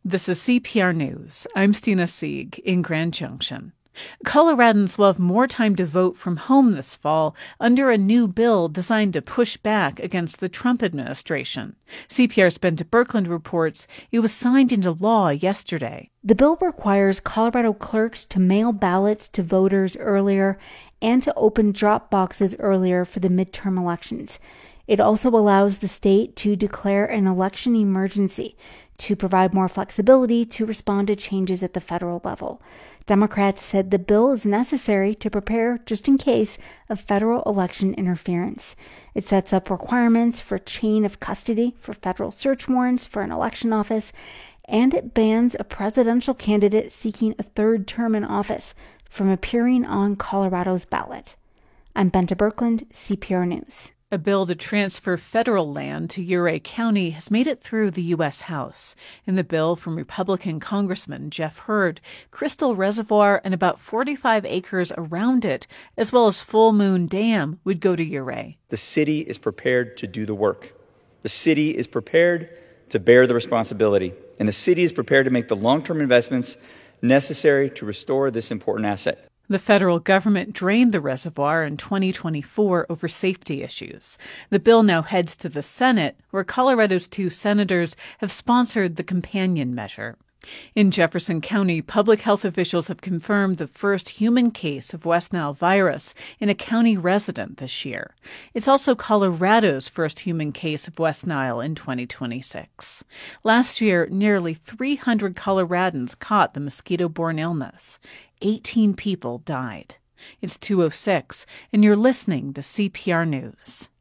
This is CPR News. I'm Stina Sieg in Grand Junction. Coloradans will have more time to vote from home this fall under a new bill designed to push back against the Trump administration. CPR's Bente Birkeland reports it was signed into law yesterday. The bill requires Colorado clerks to mail ballots to voters earlier and to open drop boxes earlier for the midterm elections. It also allows the state to declare an election emergency to provide more flexibility to respond to changes at the federal level. Democrats said the bill is necessary to prepare just in case of federal election interference. It sets up requirements for chain of custody for federal search warrants for an election office, and it bans a presidential candidate seeking a third term in office from appearing on Colorado's ballot. I'm Bente Birkeland, CPR News. A bill to transfer federal land to Ouray County has made it through the U.S. House. In the bill from Republican Congressman Jeff Hurd, Crystal Reservoir and about 45 acres around it, as well as Full Moon Dam, would go to Ouray. The city is prepared to do the work. The city is prepared to bear the responsibility. And the city is prepared to make the long-term investments necessary to restore this important asset. The federal government drained the reservoir in 2024 over safety issues. The bill now heads to the Senate, where Colorado's 2 senators have sponsored the companion measure. In Jefferson County, public health officials have confirmed the first human case of West Nile virus in a county resident this year. It's also Colorado's first human case of West Nile in 2026. Last year, nearly 300 Coloradans caught the mosquito-borne illness. 18 people died. It's 2:06, and you're listening to CPR News.